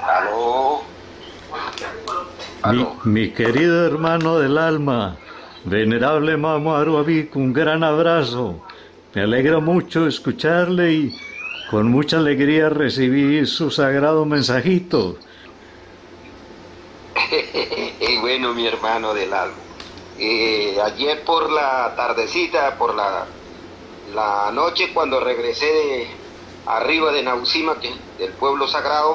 Aló, aló. Mi querido hermano del alma, venerable Mamo Aruabic, un gran abrazo. Me alegra mucho escucharle y con mucha alegría recibí su sagrado mensajito. Bueno, mi hermano del alma. Ayer por la tardecita, por la noche, cuando regresé de arriba de Nausima, del pueblo sagrado,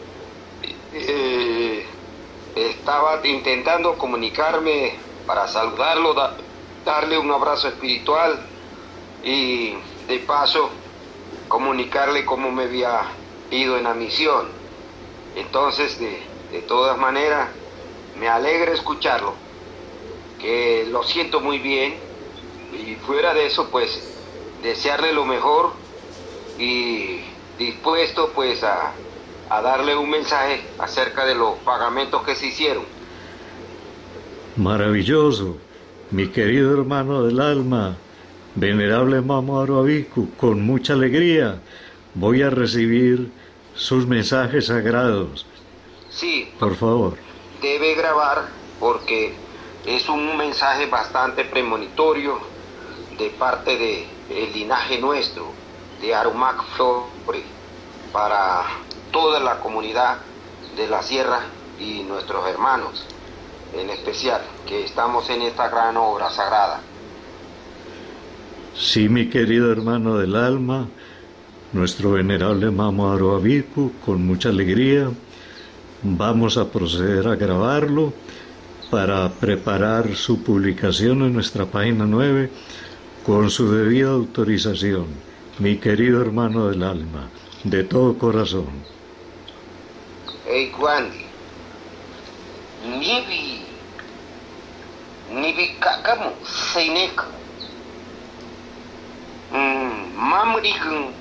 estaba intentando comunicarme para saludarlo, darle un abrazo espiritual y de paso comunicarle cómo me había ido en la misión. Entonces, de todas maneras, me alegra escucharlo, que lo siento muy bien, y fuera de eso, pues, desearle lo mejor y dispuesto, pues, a darle un mensaje acerca de los pagamentos que se hicieron. Maravilloso, mi querido hermano del alma, venerable Mamo Aruabicu, con mucha alegría voy a recibir sus mensajes sagrados. Sí, Por favor. debe grabar porque es un mensaje bastante premonitorio de parte del linaje nuestro, de Arumac Flore, para toda la comunidad de la sierra y nuestros hermanos, en especial, que estamos en esta gran obra sagrada. Sí, mi querido hermano del alma, nuestro venerable Mamo Aruabicu, con mucha alegría, vamos a proceder a grabarlo para preparar su publicación en nuestra página 9 con su debida autorización, mi querido hermano del alma, de todo corazón. Hey, Gwandi, nibi kakamu seinek, mamrigun,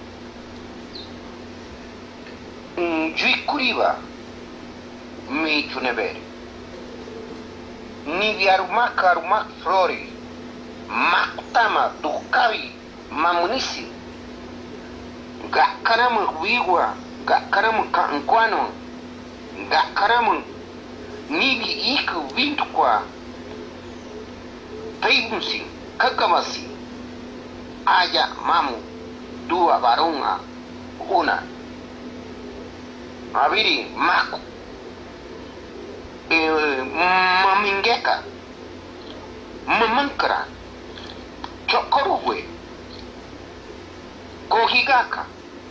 juikuriba, mi tunebere, nibi arumak flori, maktama dukavi, mamunisi, gakaramu wiwa, gakaramu kankwano, gakaramu nibi iku vintukwa, peibunsi, kakamasi, aya mamu, dua barunga, una, abiri maku, mamingeka, mamankara, chokorugwe, kohigaka,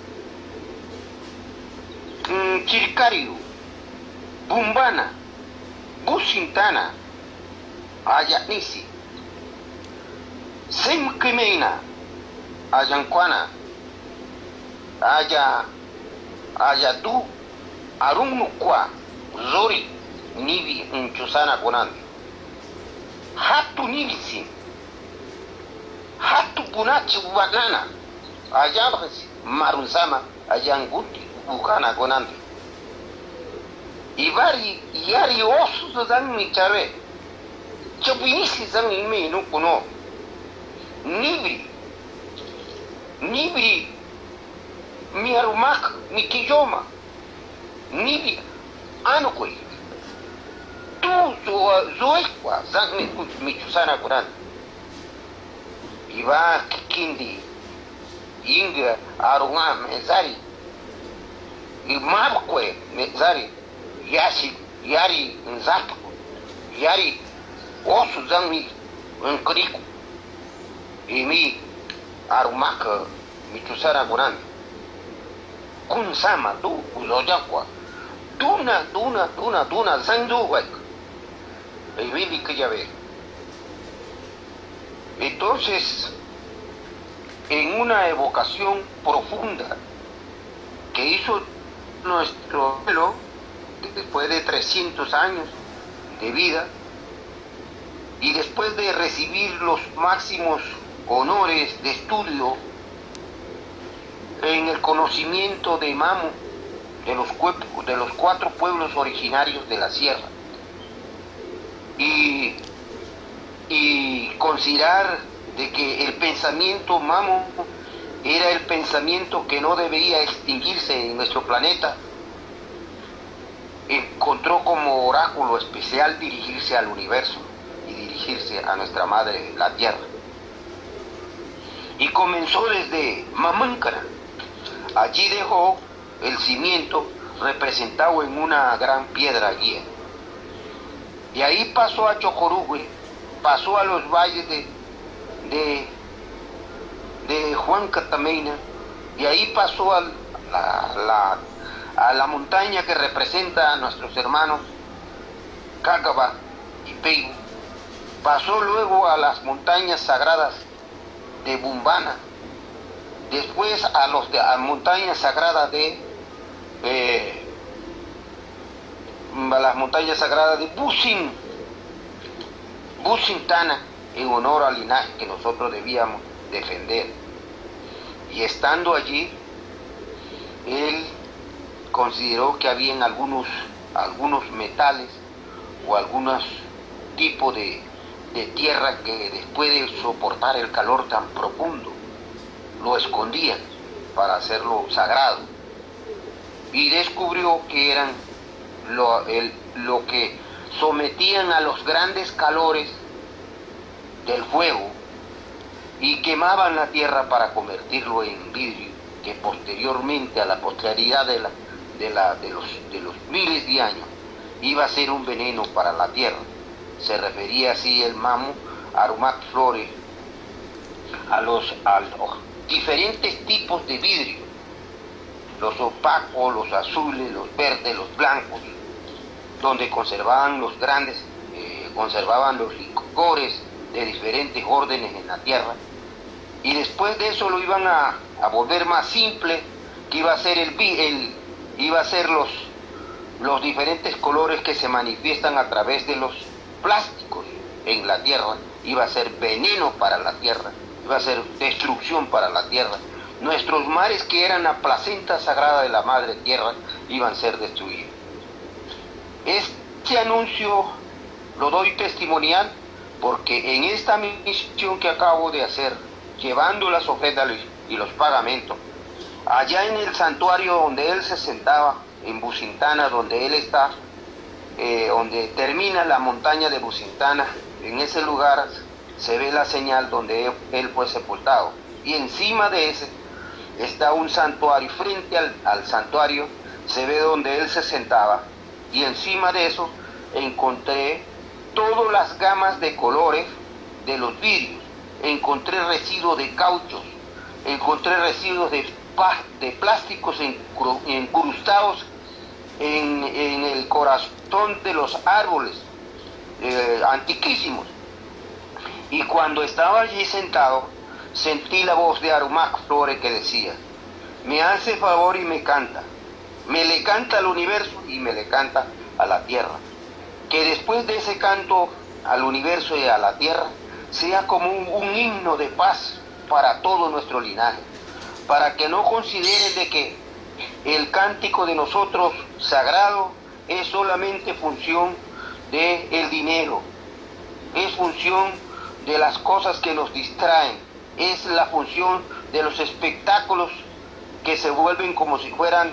chirikariu, bumbana, busintana, ayaknisi, semkimena, ayankwana, ayadu, arunukwa, zori, nibi unchusana gonandi. Hatu nibisi, hatu bunachi wanana, ayambasi, marunzama, ayanguti, bukana gonandi. Ivari yari osu zanmi chare, chopinisi zanmi me no kuno, nibri, mi arumak, mi kijoma, nibri, anukoi, tu zoekwa zanmi mi chusana kunan. Iva kikindi, inga arunga mezari, imabkwe mezari, yari nzatu, yari osu zanmi nkriku, imi arumaka mitusara gunan, kun sama du uzojakwa, duna zandu waik, vivi que ya ve. Entonces, en una evocación profunda que hizo nuestro abuelo, después de 300 años de vida y después de recibir los máximos honores de estudio en el conocimiento de Mamo, de los 4 pueblos originarios de la sierra, y considerar de que el pensamiento Mamo era el pensamiento que no debía extinguirse en nuestro planeta, encontró como oráculo especial dirigirse al universo y dirigirse a nuestra madre, la tierra. Y comenzó desde Mamáncara. Allí dejó el cimiento representado en una gran piedra guía. De ahí pasó a Chocorugüe, pasó a los valles de Huancatameina, y ahí pasó a la montaña que representa a nuestros hermanos Cágaba y Peibu. Pasó luego a las montañas sagradas de Bumbana, después a las montañas sagradas las montañas sagradas de Busintana, en honor al linaje que nosotros debíamos defender. Y estando allí, él consideró que habían algunos metales o algunos tipos de tierra que después de soportar el calor tan profundo, lo escondían para hacerlo sagrado. Y descubrió que eran lo que sometían a los grandes calores del fuego y quemaban la tierra para convertirlo en vidrio, que posteriormente, a la posteridad de los miles de años, iba a ser un veneno para la tierra. Se refería así el Mamo Arumac Flores a los diferentes tipos de vidrio, los opacos, los azules, los verdes, los blancos, donde conservaban los licores de diferentes órdenes en la tierra, y después de eso lo iban a volver más simple, que iba a ser los diferentes colores que se manifiestan a través de los plásticos en la tierra. Iba a ser veneno para la tierra, iba a ser destrucción para la tierra. Nuestros mares, que eran la placenta sagrada de la madre tierra, iban a ser destruidos. Este anuncio lo doy testimonial porque en esta misión que acabo de hacer, llevando las ofrendas y los pagamentos, allá en el santuario donde él se sentaba, en Busintana, donde él está, donde termina la montaña de Busintana, en ese lugar se ve la señal donde él fue sepultado. Y encima de ese está un santuario, frente al santuario se ve donde él se sentaba, y encima de eso encontré todas las gamas de colores de los vidrios. Encontré residuos de cauchos, encontré residuos de plásticos incrustados en el corazón de los árboles antiquísimos. Y cuando estaba allí sentado, sentí la voz de Arumac Flores que decía: me hace favor y me canta, me le canta al universo y me le canta a la tierra. Que después de ese canto al universo y a la tierra, sea como un himno de paz para todo nuestro linaje, para que no consideren de que el cántico de nosotros sagrado es solamente función del dinero, es función de las cosas que nos distraen, es la función de los espectáculos que se vuelven como si fueran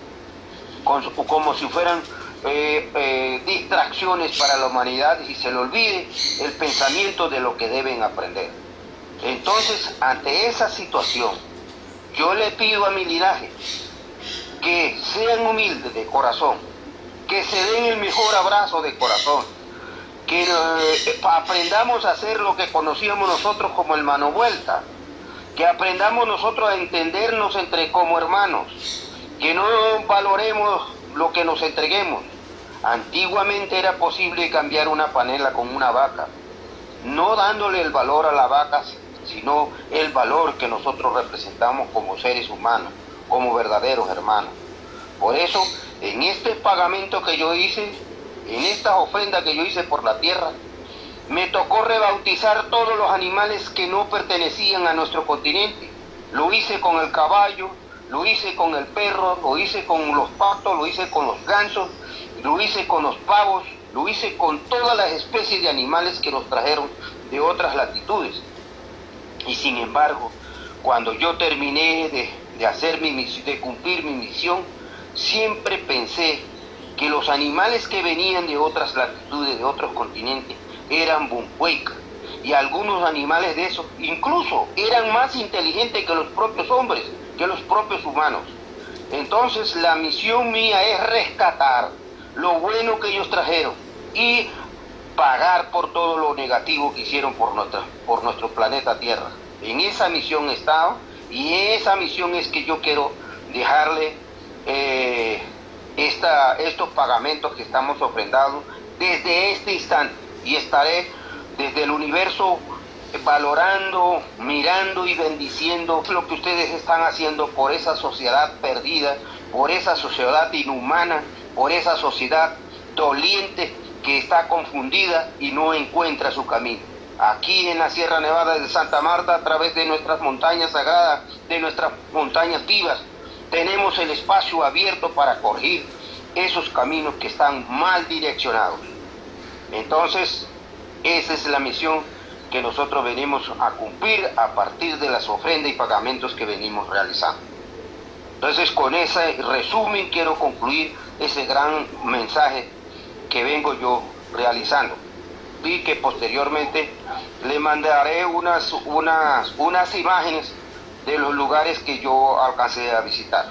distracciones para la humanidad, y se le olvide el pensamiento de lo que deben aprender. Entonces, ante esa situación, yo le pido a mi linaje que sean humildes de corazón, que se den el mejor abrazo de corazón, que aprendamos a hacer lo que conocíamos nosotros como el mano vuelta, que aprendamos nosotros a entendernos como hermanos, que no valoremos lo que nos entreguemos. Antiguamente era posible cambiar una panela con una vaca, no dándole el valor a la vaca, sino el valor que nosotros representamos como seres humanos, como verdaderos hermanos. Por eso, en este pagamento que yo hice, en esta ofrenda que yo hice por la tierra, me tocó rebautizar todos los animales que no pertenecían a nuestro continente. Lo hice con el caballo, lo hice con el perro, lo hice con los patos, lo hice con los gansos, lo hice con los pavos, lo hice con todas las especies de animales que nos trajeron de otras latitudes. Y sin embargo, cuando yo terminé de cumplir mi misión, siempre pensé que los animales que venían de otras latitudes, de otros continentes, eran bumpueca, y algunos animales de esos incluso eran más inteligentes que los propios hombres, que los propios humanos. Entonces la misión mía es rescatar lo bueno que ellos trajeron y pagar por todo lo negativo que hicieron por nuestro planeta Tierra. En esa misión he estado, y esa misión es que yo quiero dejarle estos pagamentos que estamos ofrendando desde este instante, y estaré desde el universo valorando, mirando y bendiciendo lo que ustedes están haciendo por esa sociedad perdida, por esa sociedad inhumana, por esa sociedad doliente que está confundida y no encuentra su camino. Aquí en la Sierra Nevada de Santa Marta, a través de nuestras montañas sagradas, de nuestras montañas vivas, tenemos el espacio abierto para corregir esos caminos que están mal direccionados. Entonces, esa es la misión que nosotros venimos a cumplir a partir de las ofrendas y pagamentos que venimos realizando. Entonces, con ese resumen quiero concluir ese gran mensaje que vengo yo realizando, y que posteriormente le mandaré unas imágenes de los lugares que yo alcancé a visitar.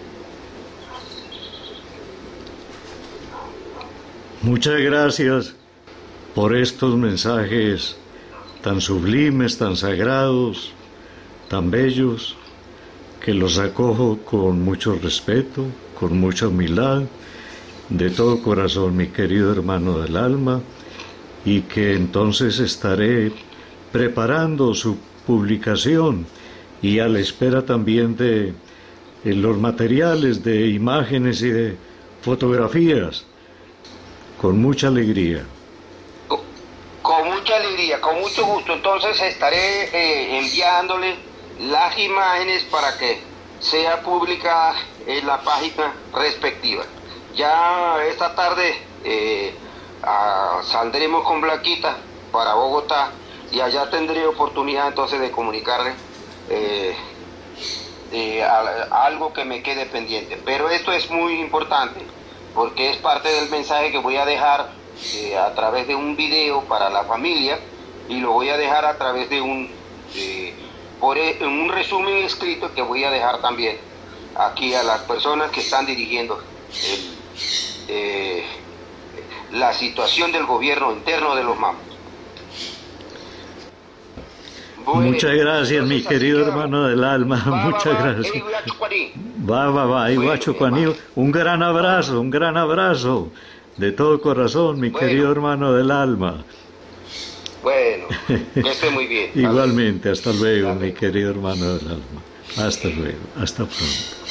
Muchas gracias por estos mensajes tan sublimes, tan sagrados, tan bellos, que los acojo con mucho respeto, con mucha humildad, de todo corazón, mi querido hermano del alma, y que entonces estaré preparando su publicación y a la espera también de los materiales de imágenes y de fotografías, con mucha alegría. Con mucha alegría, con mucho gusto. Entonces estaré enviándole las imágenes para que sea pública en la página respectiva. Ya esta tarde saldremos con Blanquita para Bogotá, y allá tendré oportunidad entonces de comunicarle algo que me quede pendiente. Pero esto es muy importante porque es parte del mensaje que voy a dejar a través de un video para la familia, y lo voy a dejar a través de un resumen escrito que voy a dejar también aquí a las personas que están dirigiendo la situación del gobierno interno de los mamos. Bueno, muchas gracias, mi querido hermano del alma, muchas gracias. Un gran abrazo de todo corazón, mi querido hermano del alma. Bueno, que esté muy bien. Igualmente, hasta luego, mi querido hermano del alma. Hasta luego, hasta pronto.